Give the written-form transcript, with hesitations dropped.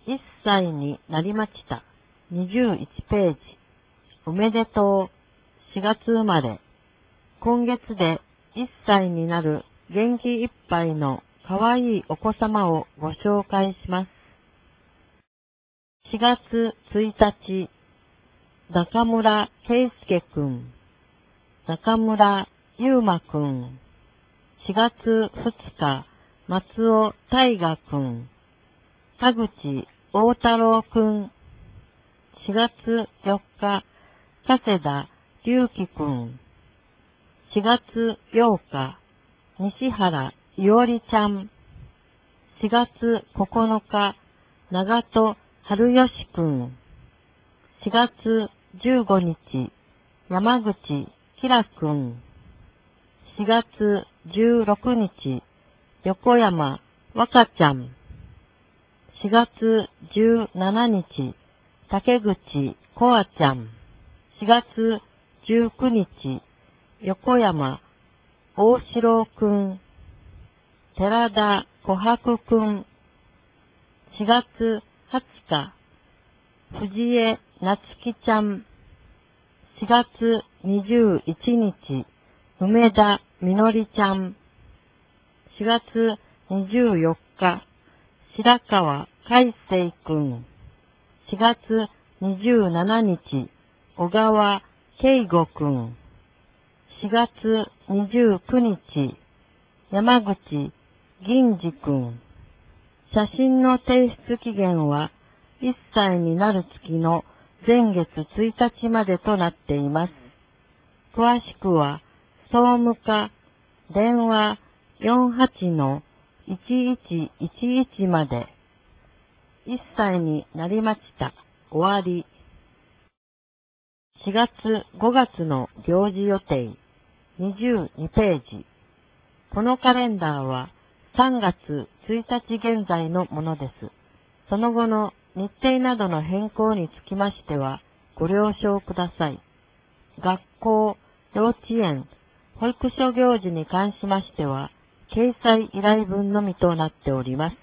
1歳になりました。21ページ。おめでとう。4月生まれ。今月で1歳になる元気いっぱいのかわいいお子様をご紹介します。4月1日、中村圭介くん、中村優馬くん。4月2日、松尾大河くん、田口大太郎くん。4月4日、加世田隆樹くん。4月8日、西原伊織ちゃん。4月9日、長戸春吉くん。4月15日、山口ひらくん。4月16日、横山若ちゃん。4月17日、竹口こあちゃん。4月19日、横山大四郎くん。寺田琥珀くん。4月20日、藤江夏希ちゃん。4月21日、梅田みのりちゃん。4月24日、白川海星くん。4月27日、小川圭吾くん。4月29日、山口銀次くん。写真の提出期限は1歳になる月の前月1日までとなっています。詳しくは、総務課電話 48-1111 まで。1歳になりました。終わり。4月5月の行事予定。22ページ。このカレンダーは3月1日現在のものです。その後の日程などの変更につきましてはご了承ください。学校、幼稚園、保育所行事に関しましては掲載依頼文のみとなっております。